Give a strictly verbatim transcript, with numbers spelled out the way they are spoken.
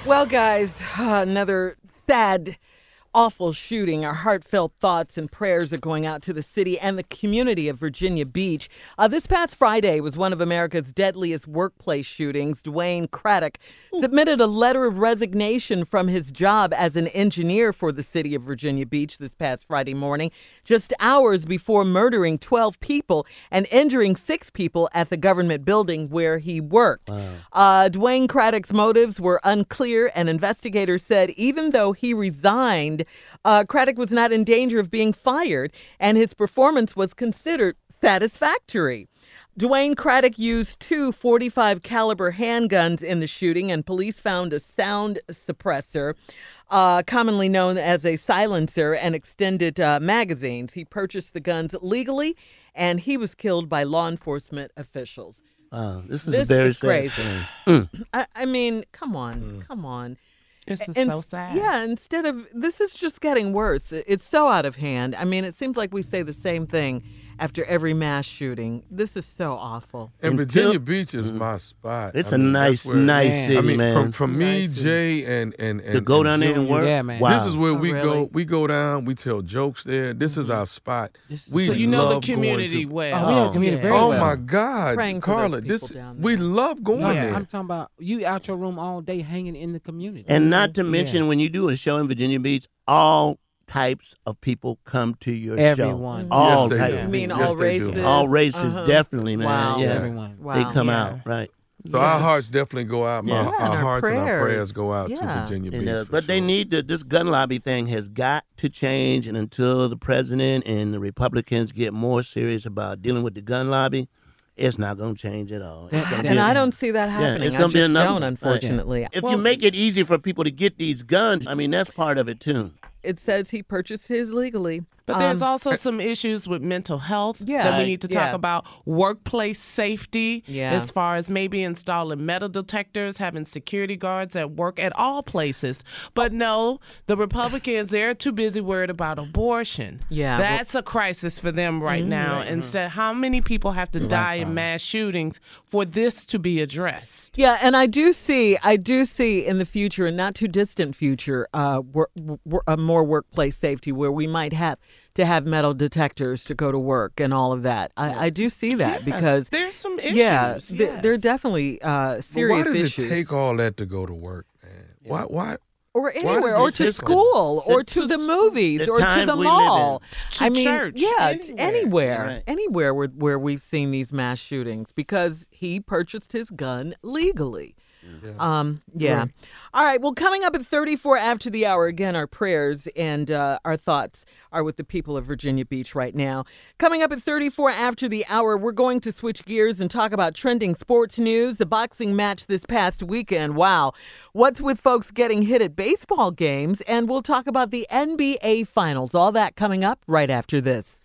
Well, guys, another sad, awful shooting. Our heartfelt thoughts and prayers are going out to the city and the community of Virginia Beach. Uh, this past Friday was one of America's deadliest workplace shootings. Dwayne Craddock submitted a letter of resignation from his job as an engineer for the city of Virginia Beach this past Friday morning, just hours before murdering twelve people and injuring six people at the government building where he worked. Wow. Uh, Dwayne Craddock's motives were unclear, and investigators said even though he resigned, uh, Craddock was not in danger of being fired, and his performance was considered satisfactory. Dwayne Craddock used two forty-five caliber handguns in the shooting, and police found a sound suppressor, uh, commonly known as a silencer, and extended uh, magazines. He purchased the guns legally, and he was killed by law enforcement officials. Wow, this is this very is sad crazy. Mm. I, I mean, come on, Mm. come on. This is And- so sad. Yeah, instead of, this is just getting worse. It- It's so out of hand. I mean, it seems like we say the same thing after every mass shooting. This is so awful. And Until- Virginia Beach is my spot. It's I a mean, nice, that's where- nice Man. city, I mean, man. from, from me, Nice city. Jay, and and and to go and down there and Junior, work. Yeah, man. Wow. This is where Oh, we really? go. We go down. We tell jokes there. This is our spot. This is- We So you know the love going community to- well. Oh, we know the community yeah. very Oh well. my God, Praying for those Carla! people This down we there. love going No, there. I'm talking about you out your room all day hanging in the community. And not to mention, Yeah. when you do a show in Virginia Beach, all types of people come to your Everyone. show. All Yes, they types. do. You of mean people. Yes, all they do. races? All races, Uh-huh. definitely, man. Wow. Yeah, Everyone. Wow. they come Yeah. out right. So our hearts definitely go out. My, Yeah. Yeah, our and our hearts and our prayers. prayers go out Yeah. to Virginia Beach. And, uh, for but they sure. need to. This gun lobby thing has got to change, and until the president and the Republicans get more serious about dealing with the gun lobby, it's not going to change at all. It's That- gonna that- And be a- I don't see that happening. it's I gonna be just another don't, one. unfortunately. If Well, you make it easy for people to get these guns, I mean, that's part of it too. it says he purchased his legally. But there's Um, also some issues with mental health Yeah, that we need to talk yeah. about. Workplace safety, Yeah. as far as maybe installing metal detectors, having security guards at work at all places. But no, the Republicans, they're too busy worried about abortion. Yeah, well- That's a crisis for them right now. Mm-hmm. Instead, how many people have to die in mass shootings for this to be addressed? Yeah, and I do see, I do see in the future, and not too distant future, uh, wor- wor- a more workplace safety where we might have to have metal detectors to go to work and all of that. I, I do see that Yeah, because there's some issues. yeah, th- yes. there are definitely uh, But serious why does issues. it take all that to go to work, man? Why? Why? or does anywhere, it or to take school, or to to the s- movies, the or to time the we live in. mall. To I mean, church, yeah, t- anywhere. anywhere, Right. anywhere where, where we've seen these mass shootings because he purchased his gun legally. Um, yeah. All right. Well, coming up at thirty-four after the hour, again, our prayers and uh, our thoughts are with the people of Virginia Beach right now. Coming up at thirty-four after the hour, we're going to switch gears and talk about trending sports news. The boxing match this past weekend. Wow. What's with folks getting hit at baseball games? And we'll talk about the N B A Finals. All that coming up right after this.